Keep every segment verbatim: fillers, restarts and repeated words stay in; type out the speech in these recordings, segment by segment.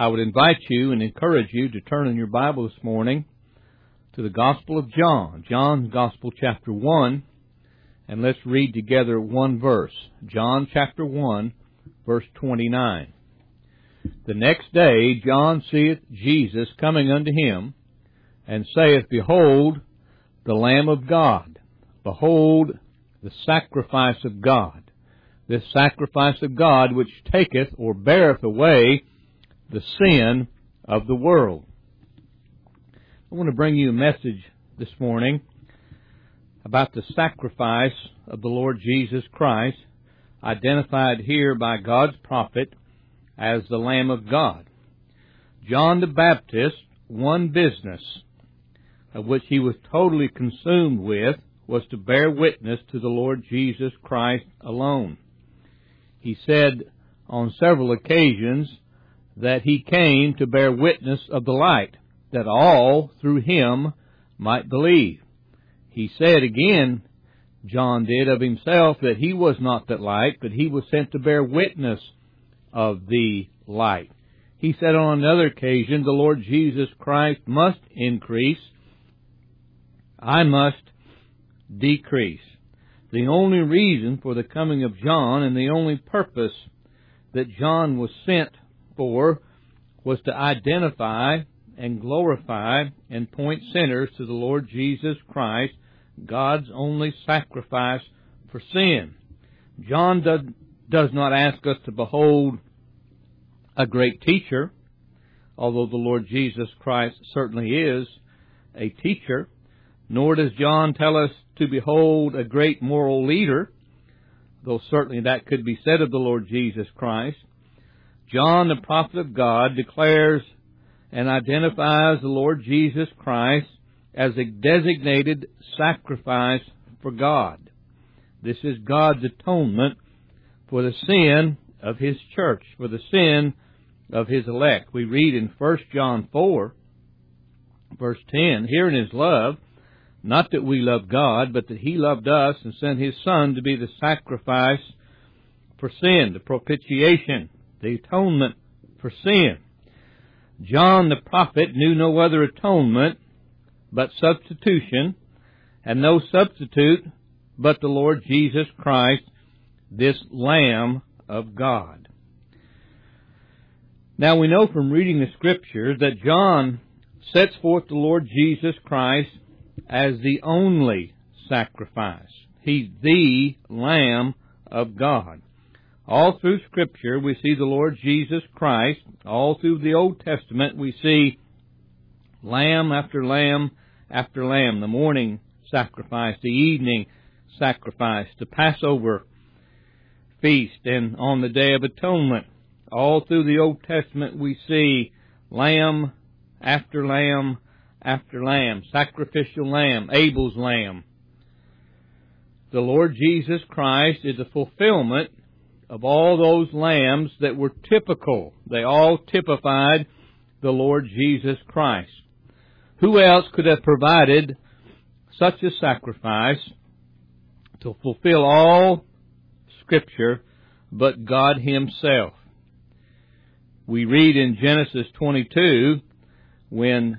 I would invite you and encourage you to turn in your Bible this morning to the Gospel of John, John's Gospel chapter one, and let's read together one verse. John chapter one, verse twenty-nine. The next day John seeth Jesus coming unto him, and saith, Behold, the Lamb of God. Behold, the sacrifice of God. This sacrifice of God which taketh or beareth away the sin of the world. I want to bring you a message this morning about the sacrifice of the Lord Jesus Christ, identified here by God's prophet as the Lamb of God. John the Baptist, one business of which he was totally consumed with was to bear witness to the Lord Jesus Christ alone. He said on several occasions that he came to bear witness of the light, that all through him might believe. He said again, John did of himself, that he was not that light, but he was sent to bear witness of the light. He said on another occasion, the Lord Jesus Christ must increase, I must decrease. The only reason for the coming of John and the only purpose that John was sent for was to identify and glorify and point sinners to the Lord Jesus Christ, God's only sacrifice for sin. John does, does not ask us to behold a great teacher, although the Lord Jesus Christ certainly is a teacher, nor does John tell us to behold a great moral leader, though certainly that could be said of the Lord Jesus Christ. John, the prophet of God, declares and identifies the Lord Jesus Christ as a designated sacrifice for God. This is God's atonement for the sin of His church, for the sin of His elect. We read in First John four, verse ten, Herein is love, not that we love God, but that He loved us and sent His Son to be the sacrifice for sin, the propitiation, the atonement for sin. John the prophet knew no other atonement but substitution, and no substitute but the Lord Jesus Christ, this Lamb of God. Now we know from reading the Scriptures that John sets forth the Lord Jesus Christ as the only sacrifice. He's the Lamb of God. All through Scripture we see the Lord Jesus Christ. All through the Old Testament we see lamb after lamb after lamb. The morning sacrifice, the evening sacrifice, the Passover feast, and on the Day of Atonement. All through the Old Testament we see lamb after lamb after lamb. Sacrificial lamb, Abel's lamb. The Lord Jesus Christ is a fulfillment of all those lambs that were typical. They all typified the Lord Jesus Christ. Who else could have provided such a sacrifice to fulfill all Scripture but God Himself? We read in Genesis twenty-two, when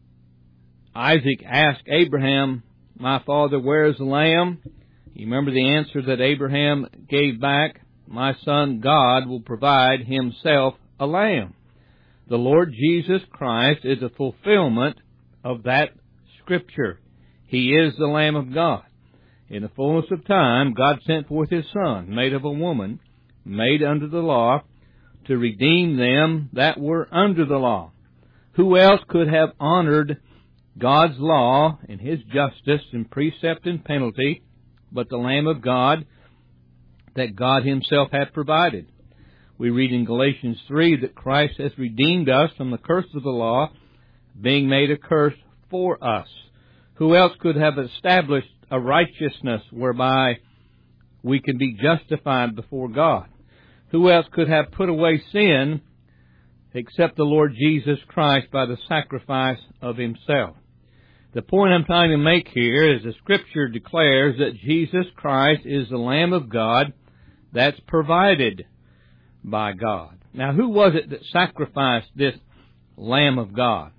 Isaac asked Abraham, My father, where is the lamb? You remember the answer that Abraham gave back? My son God will provide Himself a lamb. The Lord Jesus Christ is a fulfillment of that Scripture. He is the Lamb of God. In the fullness of time, God sent forth His Son, made of a woman, made under the law, to redeem them that were under the law. Who else could have honored God's law and His justice and precept and penalty but the Lamb of God that God Himself had provided? We read in Galatians three that Christ has redeemed us from the curse of the law, being made a curse for us. Who else could have established a righteousness whereby we can be justified before God? Who else could have put away sin except the Lord Jesus Christ by the sacrifice of Himself? The point I'm trying to make here is the Scripture declares that Jesus Christ is the Lamb of God that's provided by God. Now, who was it that sacrificed this Lamb of God?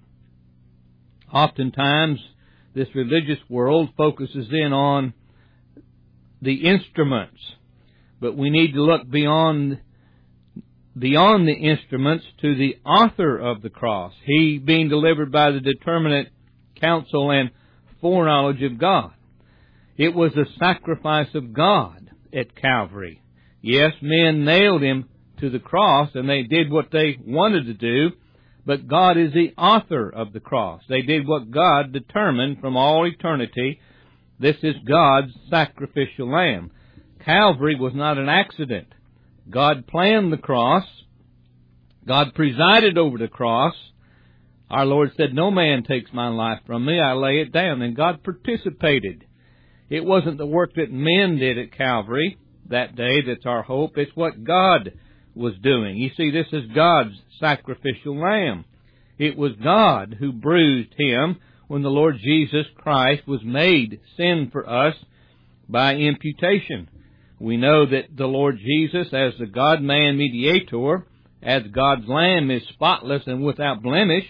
Oftentimes, this religious world focuses in on the instruments, but we need to look beyond beyond the instruments to the author of the cross, he being delivered by the determinate counsel and foreknowledge of God. It was the sacrifice of God at Calvary. Yes, men nailed him to the cross, and they did what they wanted to do, but God is the author of the cross. They did what God determined from all eternity. This is God's sacrificial lamb. Calvary was not an accident. God planned the cross. God presided over the cross. Our Lord said, "No man takes my life from me. I lay it down." And God participated. It wasn't the work that men did at Calvary that day that's our hope. It's what God was doing. You see, this is God's sacrificial lamb. It was God who bruised him when the Lord Jesus Christ was made sin for us by imputation. We know that the Lord Jesus, as the God-man mediator, as God's lamb, is spotless and without blemish.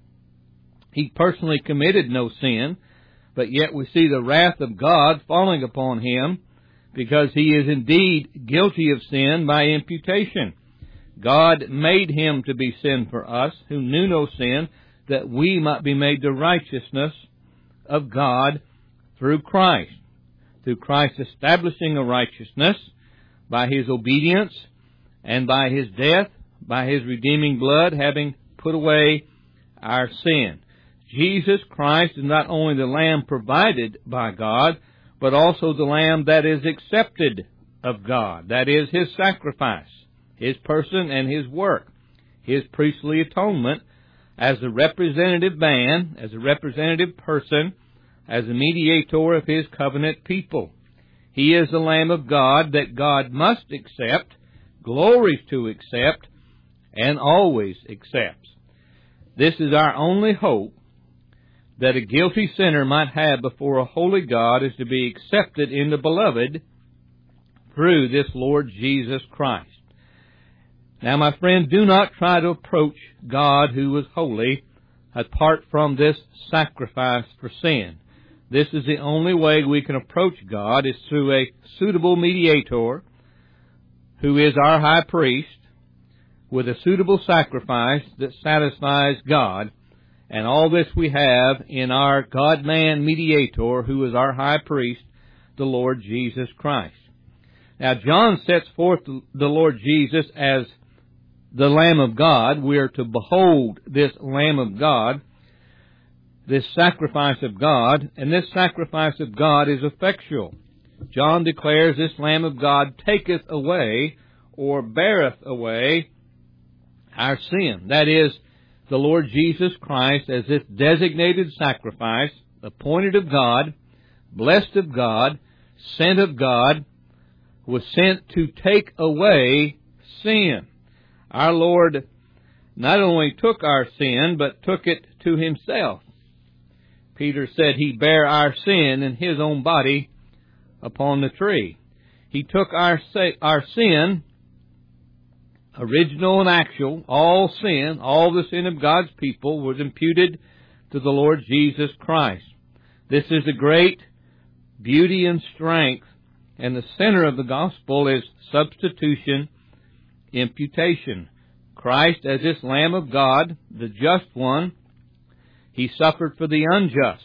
He personally committed no sin, but yet we see the wrath of God falling upon him because he is indeed guilty of sin by imputation. God made him to be sin for us, who knew no sin, that we might be made the righteousness of God through Christ. Through Christ establishing a righteousness by his obedience and by his death, by his redeeming blood, having put away our sin. Jesus Christ is not only the Lamb provided by God, but also the Lamb that is accepted of God. That is his sacrifice, his person and his work, his priestly atonement as a representative man, as a representative person, as a mediator of his covenant people. He is the Lamb of God that God must accept, glories to accept, and always accepts. This is our only hope that a guilty sinner might have before a holy God, is to be accepted in the beloved through this Lord Jesus Christ. Now, my friend, do not try to approach God, who is holy, apart from this sacrifice for sin. This is the only way we can approach God, is through a suitable mediator, who is our high priest, with a suitable sacrifice that satisfies God. And all this we have in our God-man mediator, who is our high priest, the Lord Jesus Christ. Now, John sets forth the Lord Jesus as the Lamb of God. We are to behold this Lamb of God, this sacrifice of God, and this sacrifice of God is effectual. John declares this Lamb of God taketh away, or beareth away, our sin. That is, the Lord Jesus Christ, as this designated sacrifice, appointed of God, blessed of God, sent of God, was sent to take away sin. Our Lord not only took our sin, but took it to himself. Peter said he bare our sin in his own body upon the tree. He took our our sin, original and actual, all sin, all the sin of God's people was imputed to the Lord Jesus Christ. This is the great beauty and strength, and the center of the gospel is substitution, imputation. Christ, as this Lamb of God, the just one, he suffered for the unjust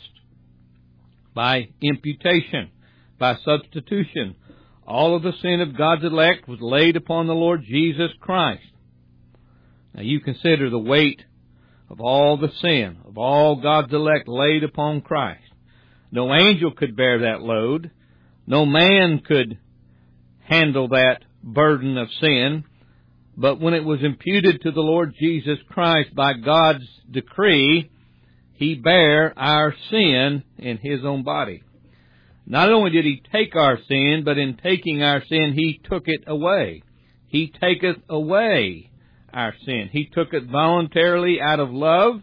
by imputation, by substitution. All of the sin of God's elect was laid upon the Lord Jesus Christ. Now you consider the weight of all the sin of all God's elect laid upon Christ. No angel could bear that load. No man could handle that burden of sin. But when it was imputed to the Lord Jesus Christ by God's decree, he bare our sin in his own body. Not only did he take our sin, but in taking our sin, he took it away. He taketh away our sin. He took it voluntarily out of love,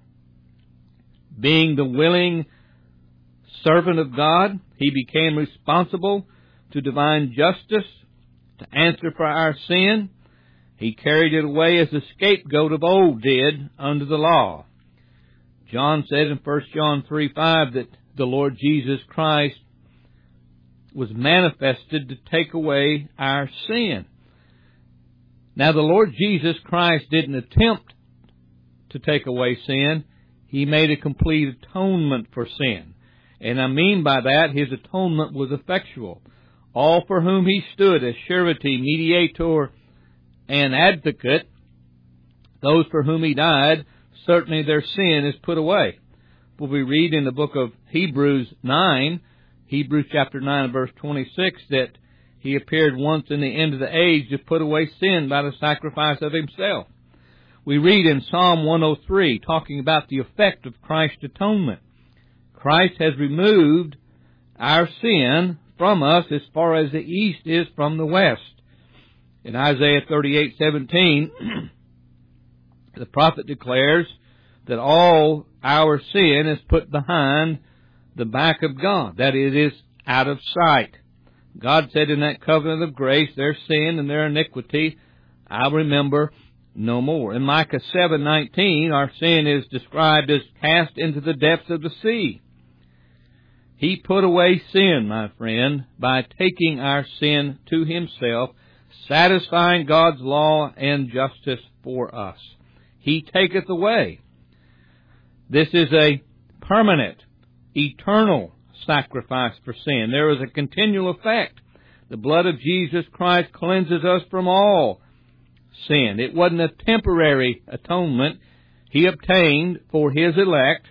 being the willing servant of God. He became responsible to divine justice to answer for our sin. He carried it away as the scapegoat of old did under the law. John said in First John three five that the Lord Jesus Christ was manifested to take away our sin. Now, the Lord Jesus Christ didn't attempt to take away sin. He made a complete atonement for sin. And I mean by that, His atonement was effectual. All for whom He stood as surety, mediator, and advocate, those for whom He died, certainly their sin is put away. For we read in the book of Hebrews nine, Hebrews chapter nine and verse twenty-six, that He appeared once in the end of the age to put away sin by the sacrifice of Himself. We read in Psalm one oh three, talking about the effect of Christ's atonement. Christ has removed our sin from us as far as the east is from the west. In Isaiah thirty-eight seventeen, the prophet declares that all our sin is put behind the back of God, that it is out of sight. God said in that covenant of grace, their sin and their iniquity I'll remember no more. In Micah seven nineteen, our sin is described as cast into the depths of the sea. He put away sin, my friend, by taking our sin to Himself, satisfying God's law and justice for us. He taketh away. This is a permanent, eternal sacrifice for sin. There is a continual effect. The blood of Jesus Christ cleanses us from all sin. It wasn't a temporary atonement. He obtained for His elect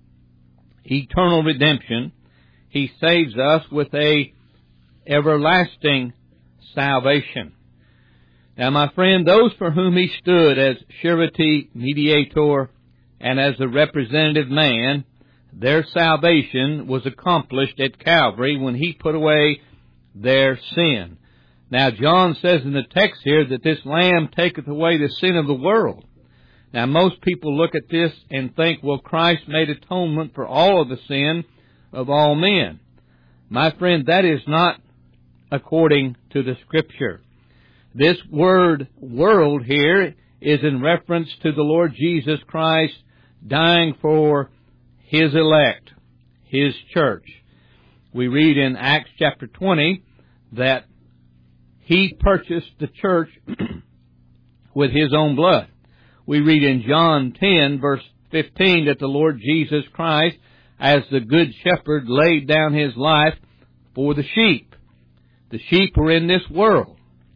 eternal redemption. He saves us with a everlasting salvation. Now, my friend, those for whom He stood as surety, mediator, and as a representative man, their salvation was accomplished at Calvary when He put away their sin. Now, John says in the text here that this Lamb taketh away the sin of the world. Now, most people look at this and think, well, Christ made atonement for all of the sin of all men. My friend, that is not according to the Scripture. This word world here is in reference to the Lord Jesus Christ dying for His elect, His church. We read in Acts chapter twenty that He purchased the church with His own blood. We read in John ten verse fifteen that the Lord Jesus Christ, as the good shepherd, laid down His life for the sheep. The sheep were in this world.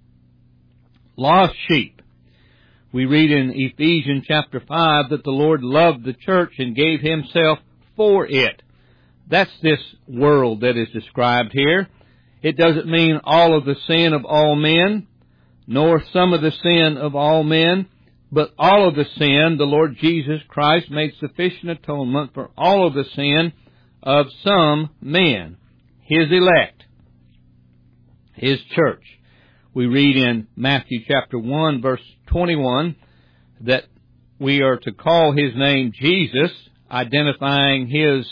Lost sheep. We read in Ephesians chapter five that the Lord loved the church and gave Himself for it. That's this world that is described here. It doesn't mean all of the sin of all men, nor some of the sin of all men, but all of the sin. The Lord Jesus Christ made sufficient atonement for all of the sin of some men, His elect, His church. We read in Matthew chapter one verse twenty-one that we are to call His name Jesus, identifying His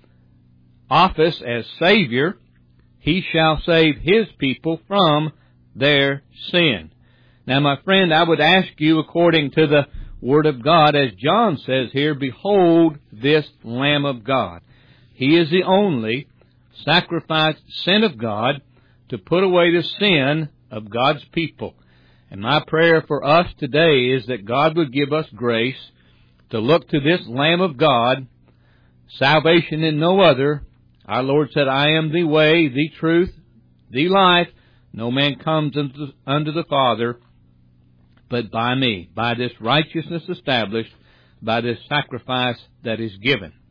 office as Savior. He shall save His people from their sin. Now, my friend, I would ask you, according to the Word of God, as John says here, behold this Lamb of God. He is the only sacrificed Son of God to put away the sin of God's people. And my prayer for us today is that God would give us grace to look to this Lamb of God, salvation in no other. Our Lord said, I am the way, the truth, the life. No man comes unto the Father but by me, by this righteousness established, by this sacrifice that is given.